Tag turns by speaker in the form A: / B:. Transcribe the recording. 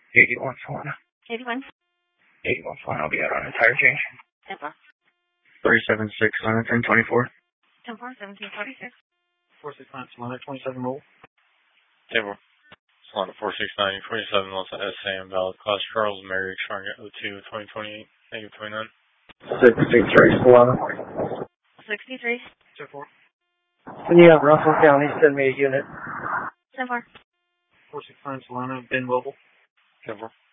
A: 81 Solana.
B: 81.
A: 81 Solana, I'll be out on a tire change.
B: 10-4.
A: 376 Solana, 1024.
B: 10-4, 1746.
C: 469 Solana, 27 roll.
D: 10-4. Solana 469, 27 Los SM, valid class Charles, Mary, expiring at 02, 2028, negative 29.
A: 63 Solana.
B: 63.
C: 10-4.
E: When you have Russell County, send me a unit.
B: 10-4.
C: 469 Solana, Ben Wobble.
D: 10-4.